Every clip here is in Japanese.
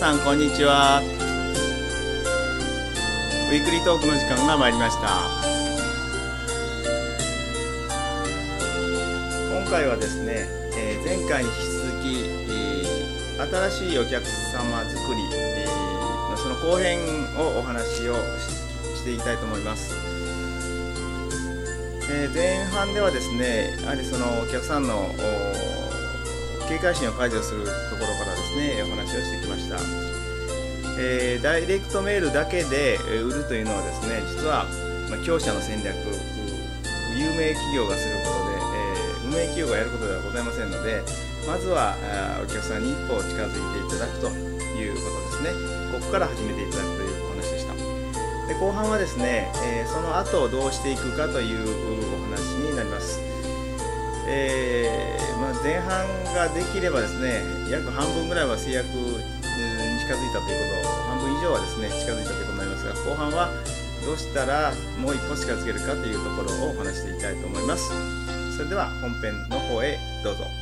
さんこんにちは。ウィークリートークの時間が参りました。今回はですね、前回に引き続き、新しいお客様作り、のその後編をお話をしていきたいと思います。前半ではですね、やはりそのお客さんの警戒心を解除するところからですね、お話をしてきました。ダイレクトメールだけで売るというのはですね、実は強者の戦略、有名企業がすることで、無名企業がやることではございませんので、まずはお客さんに一歩近づいていただくということですね。ここから始めていただくというお話でした。で、後半はですね、その後どうしていくかというお話になります。前半ができればですね、約半分ぐらいは制約に近づいたということ、半分以上はですね近づいたということになりますが、後半はどうしたらもう一歩近づけるかというところをお話していきたいと思います。それでは本編の方へどうぞ。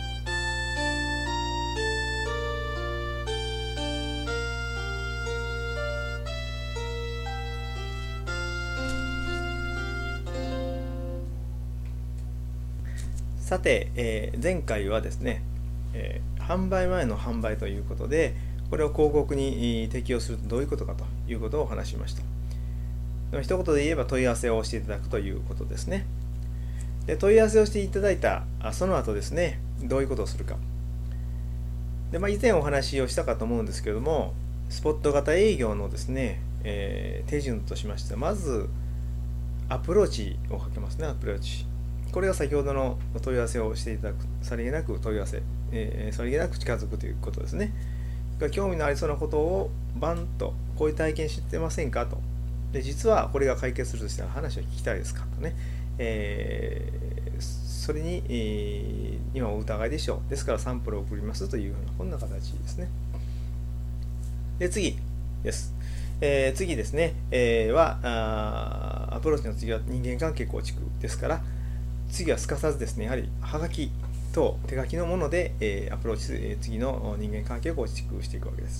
さて、前回はですね、販売前の販売ということで、これを広告に適用するとどういうことかということをお話ししました。一言で言えば問い合わせをしていただくということですね。で、問い合わせをしていただいたその後ですね、どういうことをするか。で、以前お話をしたかと思うんですけれども、スポット型営業のですね、手順としましては、まずアプローチをかけますね。アプローチ。これが先ほどの問い合わせをしていただく、さりげなく問い合わせ、さりげなく近づくということですね。興味のありそうなことをバンと、こういう体験知ってませんかと。で、実はこれが解決するとしたら話を聞きたいですかとね。それに、今お疑いでしょう。ですからサンプルを送りますというような、こんな形ですね。で、次です。次ですね、アプローチの次は人間関係構築ですから、次はすかさずですね、やはりはがきと手書きのもので、アプローチ、次の人間関係を構築していくわけです。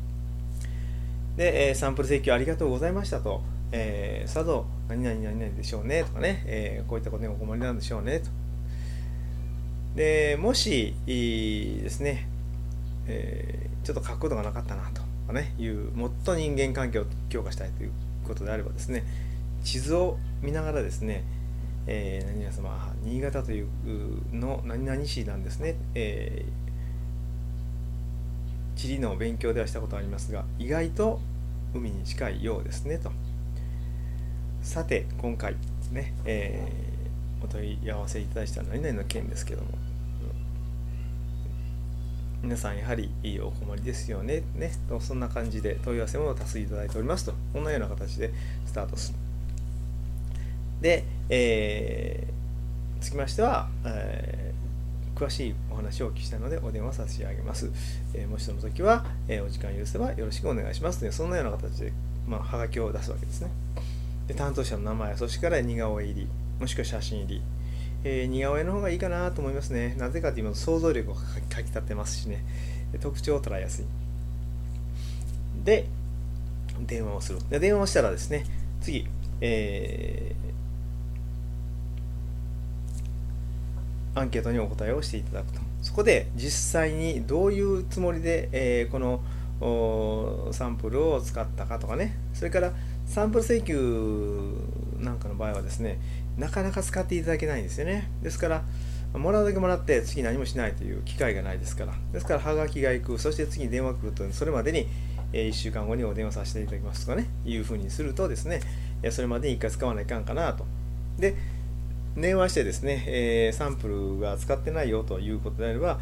で、サンプル請求ありがとうございましたと、さぞ何々何々でしょうねとかね、こういったことにお困りなんでしょうねと。で、もしですね、ちょっと書くことがなかったなとかね、もっと人間関係を強化したいということであればですね、地図を見ながらですね、何々様、新潟というの何々市なんですね。地理の勉強ではしたことがありますが、意外と海に近いようですねと。さて、今回ね、お問い合わせいただいた何々の件ですけども、皆さんやはりお困りですよね、とそんな感じで問い合わせも多数いただいておりますと、こんなような形でスタートする。で、つきましては、詳しいお話をお聞きしたいのでお電話差し上げます。もしその時は、お時間許せばよろしくお願いしますという、そんなような形で、はがきを出すわけですね。で、担当者の名前、そしてから似顔絵入り、もしくは写真入り。似顔絵の方がいいかなと思いますね。なぜかというと想像力をかき立てますしね、特徴を捉えやすい。で、電話をする。で、電話をしたらですね、次、アンケートにお答えをしていただくと。そこで実際にどういうつもりで、このサンプルを使ったかとかね、それからサンプル請求なんかの場合はですね、なかなか使っていただけないんですよね。ですからもらうだけもらって次何もしないという機会がないですから、ですからはがきが行く、そして次に電話来ると、それまでに1週間後にお電話させていただきますとかね、いうふうにするとですね、それまでに1回使わないかんかなと。で、電話してですね、サンプルが使ってないよということであれば、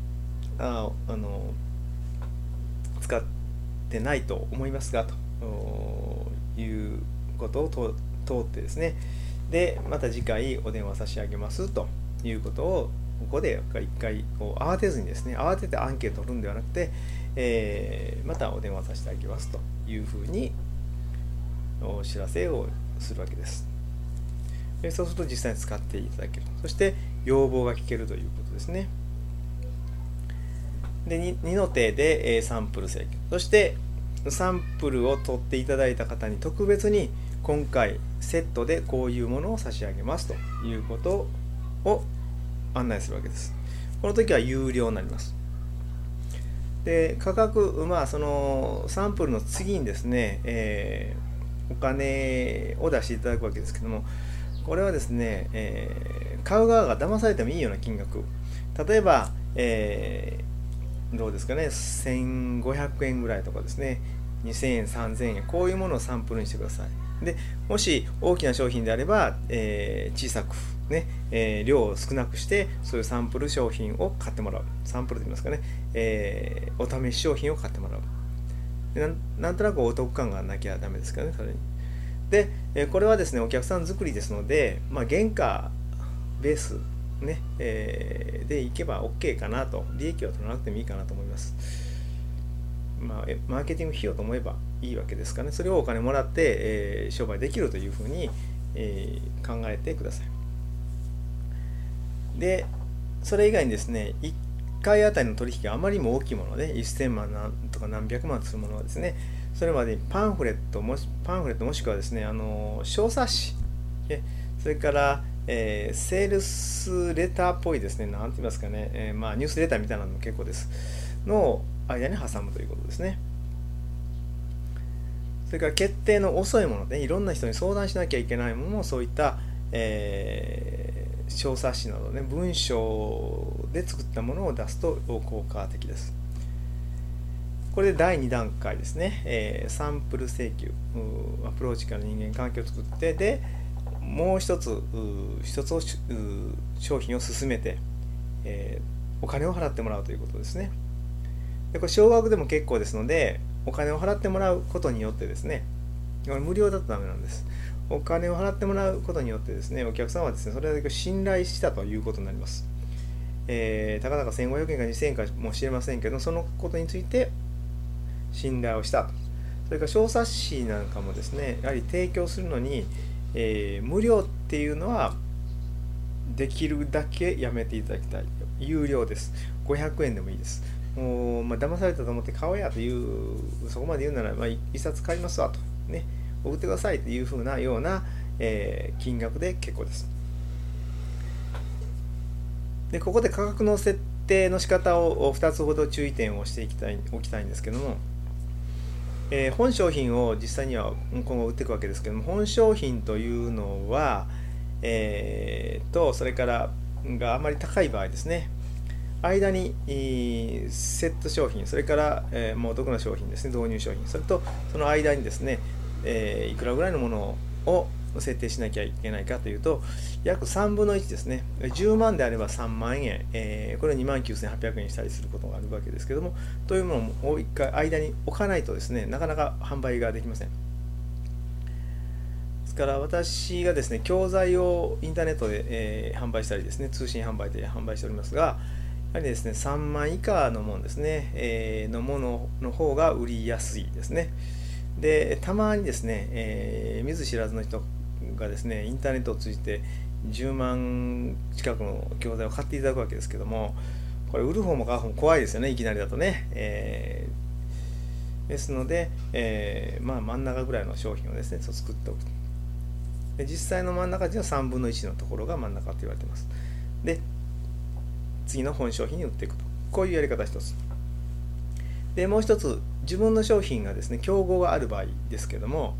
使ってないと思いますがということを通ってですね、でまた次回お電話差し上げますということをここで一回慌てずにですね、慌ててアンケートを取るんではなくて、またお電話させてあげますというふうにお知らせをするわけです。そうすると実際に使っていただける。そして要望が聞けるということですね。 で 2の手でサンプル請求、そしてサンプルを取っていただいた方に特別に今回セットでこういうものを差し上げますということを案内するわけです。この時は有料になります。で価格、そのサンプルの次にですね、お金を出していただくわけですけども、これはですね、買う側が騙されてもいいような金額、例えば、どうですかね、1500円ぐらいとかですね、2000円、3000円、こういうものをサンプルにしてください。でもし大きな商品であれば、小さく、ね、量を少なくしてそういうサンプル商品を買ってもらう、サンプルといいますかね、お試し商品を買ってもらう。なんとなくお得感がなきゃダメですからね、それに。で、これはですね、お客さん作りですので、原価ベース、ねでいけば OK かなと、利益は取らなくてもいいかなと思います。マーケティング費用と思えばいいわけですからね、それをお金もらって、商売できるというふうに、考えてください。で、それ以外にですね、1回あたりの取引があまりにも大きいもので、1000万とか何百万するものはですね、それまでにパンフレットもしくはですね、小冊子、それから、セールスレターっぽいですね、なんて言いますかね、ニュースレターみたいなのも結構です。の間に挟むということですね。それから決定の遅いもので、いろんな人に相談しなきゃいけないものも、そういった、小冊子などね、文章で作ったものを出すと効果的です。これで第2段階ですね、サンプル請求、アプローチから人間関係を作って、でもう一つを商品を進めて、お金を払ってもらうということですね。でこれ少額でも結構ですので、お金を払ってもらうことによってですね、これ無料だとダメなんです。お金を払ってもらうことによってですね、お客さんはですね、それだけ信頼したということになります。たかだか1500円か2000円かもしれませんけど、そのことについて信頼をしたと。それから小冊子なんかもですね、やはり提供するのに、無料っていうのはできるだけやめていただきたい。有料です。500円でもいいです。もう、騙されたと思って買おうやという、そこまで言うなら、一冊買いますわと。ね、送ってくださいというふうなような、金額で結構です。で、ここで価格の設定の仕方を2つほど注意点をしておきたいんですけども、本商品を実際には今後売っていくわけですけども、本商品というのは、それからがあまり高い場合ですね、間にセット商品、それからもうお得な商品ですね、導入商品、それとその間にですね、いくらぐらいのものを設定しなきゃいけないかというと、約3分の1ですね。10万であれば3万円、これを29,800円にしたりすることがあるわけですけども、というものを1回間に置かないとですね、なかなか販売ができません。ですから私がですね、教材をインターネットで、販売したりですね、通信販売で販売しておりますが、やはりですね、3万以下のものですね、のものの方が売りやすいですね。で、たまにですね、見ず知らずの人がですね、インターネットを通じて10万近くの教材を買っていただくわけですけども、これ売る方も買う方も怖いですよね、いきなりだとね。ですので、真ん中ぐらいの商品をですね、作っておく。で実際の真ん中では3分の1のところが真ん中と言われています。で、次の本商品に売っていくと。こういうやり方一つ。で、もう一つ、自分の商品がですね、競合がある場合ですけども、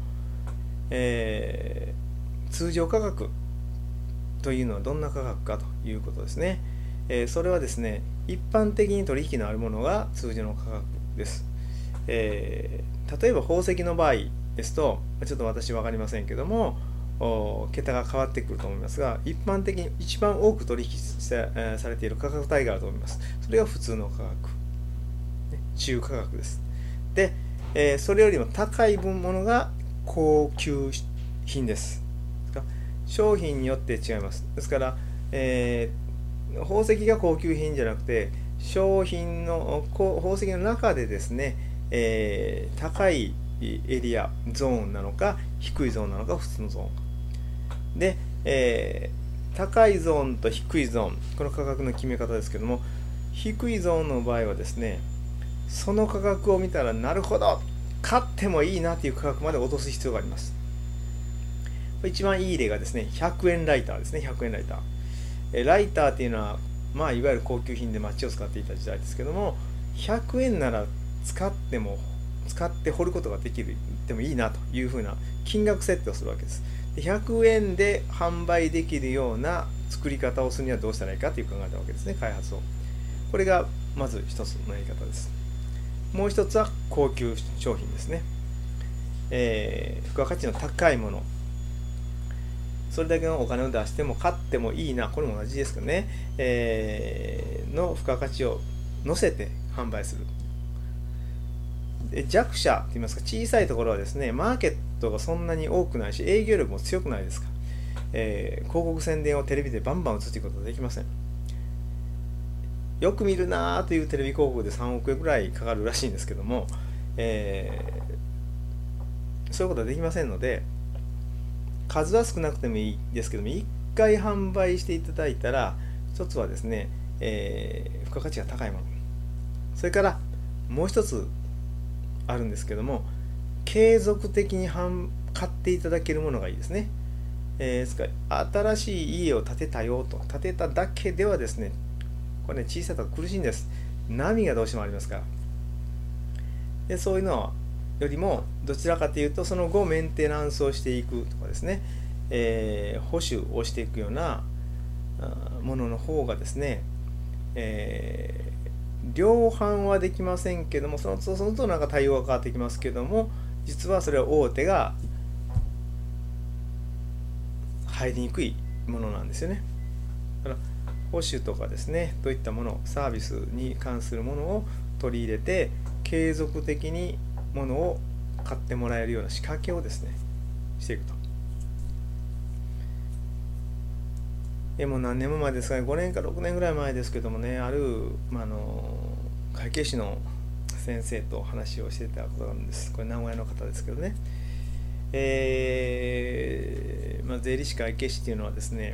通常価格というのはどんな価格かということですね。それはですね、一般的に取引のあるものが通常の価格です。例えば宝石の場合ですと、ちょっと私分かりませんけども、桁が変わってくると思いますが、一般的に一番多く取引されている価格帯があると思います。それが普通の価格、中価格です。で、それよりも高い分ものが高級品です。商品によって違います。ですから、宝石が高級品じゃなくて、宝石の中でですね、高いエリア、ゾーンなのか、低いゾーンなのか、普通のゾーンか。で、高いゾーンと低いゾーン、この価格の決め方ですけども、 低いゾーンの場合はですね、その価格を見たらなるほど買ってもいいなという価格まで落とす必要があります。一番いい例がですね、100円ライターですね。100円ライター。ライターっていうのは、まあいわゆる高級品で街を使っていた時代ですけども、100円なら使って掘ることができるでもいいなというふうな金額設定をするわけです。で100円で販売できるような作り方をするにはどうしたらいいかという考えたわけですね、開発を。これがまず一つのやり方です。もう一つは高級商品ですね。付加価値の高いもの。それだけのお金を出しても買ってもいいな、これも同じですけどね、の付加価値を乗せて販売する。で弱者といいますか、小さいところはですね、マーケットがそんなに多くないし、営業力も強くないですから、広告宣伝をテレビでバンバン打つということはできません。よく見るなーというテレビ広告で3億円ぐらいかかるらしいんですけども、そういうことはできませんので、数は少なくてもいいですけども、1回販売していただいたら、一つはですね、付加価値が高いもの。それからもう一つあるんですけども、継続的に買っていただけるものがいいですね。ですから新しい家を建てたよと、建てただけではですね、これね、小さいと苦しいんです。波がどうしてもありますから。でそういうのよりもどちらかというと、その後メンテナンスをしていくとかですね、保守をしていくようなものの方がですね、量販はできませんけども、そのとなんか対応が変わってきますけども、実はそれは大手が入りにくいものなんですよね。だから保守とかですね、といったもの、サービスに関するものを取り入れて、継続的にものを買ってもらえるような仕掛けをですね、していくと。もう何年も前ですかね、5年か6年ぐらい前ですけどもね、ある、会計士の先生と話をしてたことがあるんです。これ名古屋の方ですけどね。税理士会計士っていうのはですね、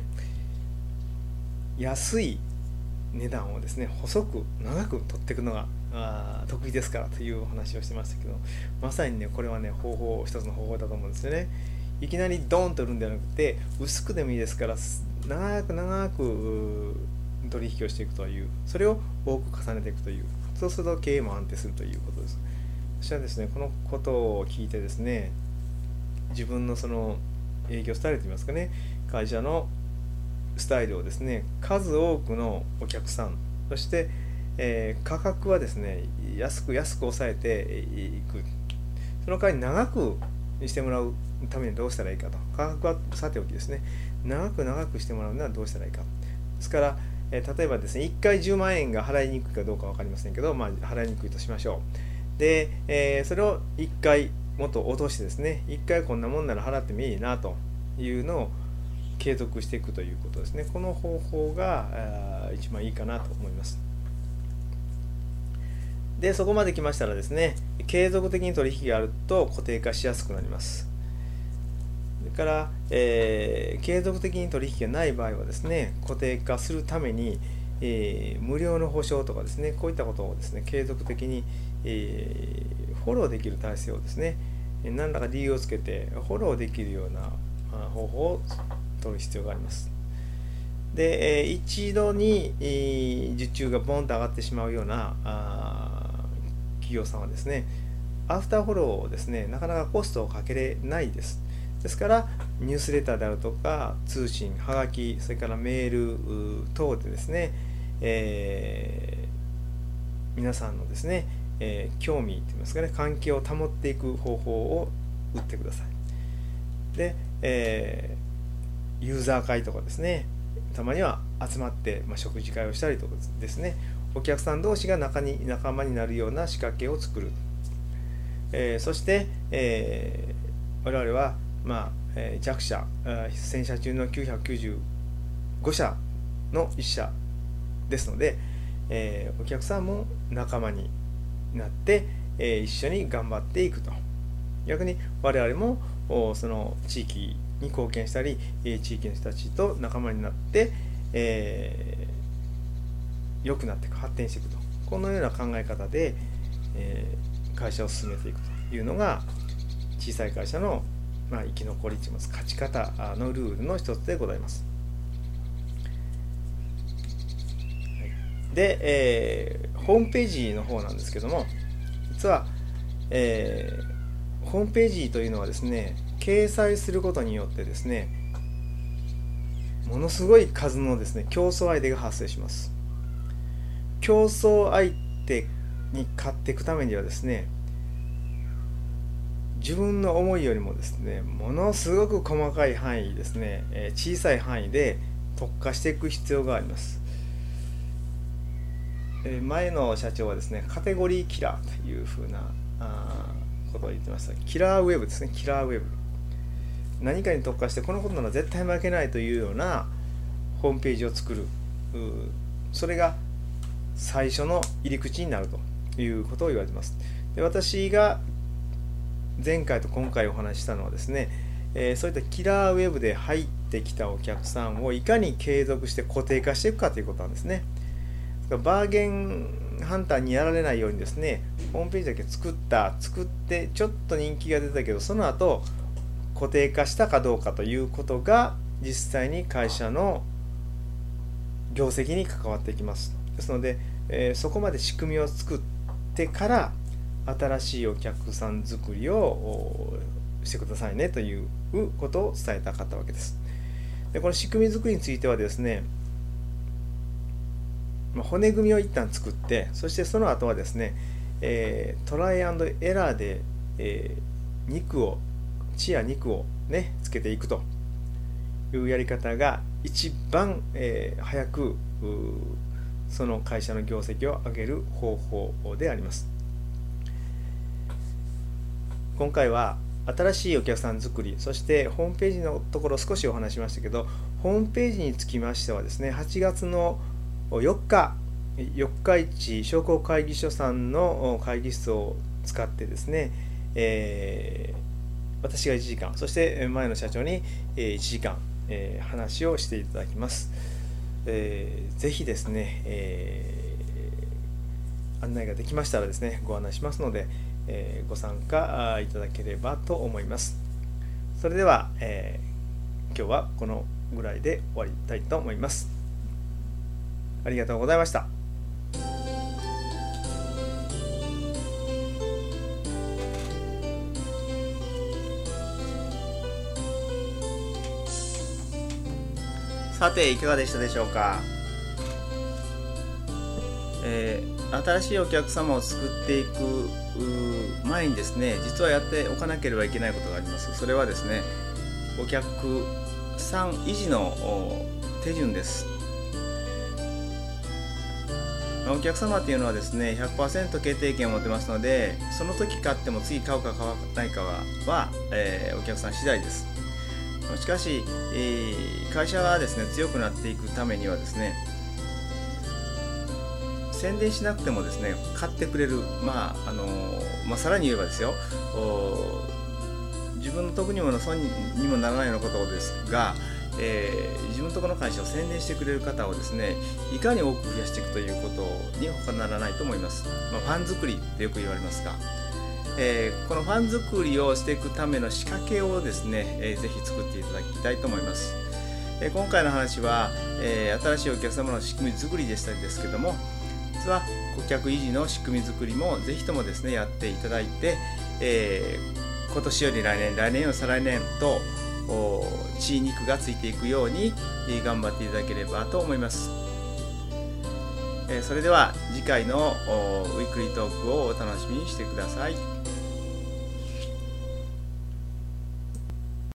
安い値段をですね、細く長く取っていくのが得意ですからというお話をしてましたけど、まさにね、これはね、一つの方法だと思うんですよね。いきなりドーンと売るんではなくて、薄くでもいいですから、長く取引をしていくという、それを多く重ねていくという、そうすると経営も安定するということです。私はですね、このことを聞いてですね、自分のその営業スタイルといいますかね、会社のスタイルをですね、数多くのお客さん、そして、価格はですね、安く抑えていく。その代わり長くしてもらうためにどうしたらいいかと。価格はさておきですね、長くしてもらうのはどうしたらいいか。ですから、例えばですね、1回10万円が払いにくいかどうか分かりませんけど、払いにくいとしましょう。で、それを1回もっと落としてですね、1回こんなもんなら払ってもいいなというのを継続していくということですね。この方法が一番いいかなと思います。で、そこまで来ましたらですね、継続的に取引があると固定化しやすくなります。それから、継続的に取引がない場合はですね、固定化するために、無料の保証とかですね、こういったことをですね、継続的に、フォローできる体制をですね、何らか理由をつけてフォローできるような方法を取る必要があります。で、一度に受注がボンと上がってしまうような企業さんはですね、アフターフォローをですね、なかなかコストをかけれないです。ですから、ニュースレターであるとか、通信、はがき、それからメール等でですね、皆さんのですね、興味といいますかね、関係を保っていく方法を打ってください。で、ユーザー会とかですね、たまには集まって、食事会をしたりとかですね、お客さん同士が仲間になるような仕掛けを作る。そして、我々は、弱者、1000社中の995社の1社ですので、お客さんも仲間になって、一緒に頑張っていくと。逆に我々もその地域に貢献したり、地域の人たちと仲間になって、 良くなっていく、発展していくと、このような考え方で、会社を進めていくというのが小さい会社の、生き残りといいます勝ち方のルールの一つでございます。で、ホームページの方なんですけども、実は、ホームページというのはですね、掲載することによってですね、ものすごい数のですね、競争相手が発生します。競争相手に勝っていくためにはですね、自分の思いよりもですね、ものすごく細かい範囲ですね、小さい範囲で特化していく必要があります。前の社長はですね、カテゴリーキラーというふうなことを言ってました。キラーウェブですね、キラーウェブ。何かに特化してこのことなら絶対負けないというようなホームページを作る。それが最初の入り口になるということを言われています。で、私が前回と今回お話ししたのはですね、そういったキラーウェブで入ってきたお客さんをいかに継続して固定化していくかということなんですね。バーゲンハンターにやられないようにですね、ホームページだけ作ってちょっと人気が出たけど、その後固定化したかどうかということが実際に会社の業績に関わってきます。ですので、そこまで仕組みを作ってから新しいお客さん作りをしてくださいねということを伝えたかったわけです。で、この仕組み作りについてはですね、骨組みを一旦作って、そしてその後はですね、トライアンドエラーで、血や肉をねつけていくというやり方が一番、早くその会社の業績を上げる方法であります。今回は新しいお客さん作り、そしてホームページのところ少しお話しましたけど、ホームページにつきましてはですね、8月の4日市商工会議所さんの会議室を使ってですね、私が1時間、そして前の社長に1時間、話をしていただきます。ぜひですね、案内ができましたらですね、ご案内しますので、ご参加いただければと思います。それでは、今日はこのぐらいで終わりたいと思います。ありがとうございました。さて、いかがでしたでしょうか。新しいお客様を作っていく前にですね、実はやっておかなければいけないことがあります。それはですね、お客さん維持の手順です。お客様っていうのはですね、100% 決定権を持ってますので、その時買っても次買うか買わないかは、お客さん次第です。しかし、会社がですね強くなっていくためにはですね、宣伝しなくてもですね買ってくれる、さらに言えばですよ、自分の得にも損にもならないようなことですが、自分のところの会社を宣伝してくれる方をですね、いかに多く増やしていくということに他ならないと思います。ファン作りってよく言われますが、このファン作りをしていくための仕掛けをですね、ぜひ作っていただきたいと思います。今回の話は、新しいお客様の仕組み作りでしたですけども、実は顧客維持の仕組み作りもぜひともですねやっていただいて、今年より来年より再来年と血肉がついていくように頑張っていただければと思います。それでは次回のウィークリートークをお楽しみにしてください。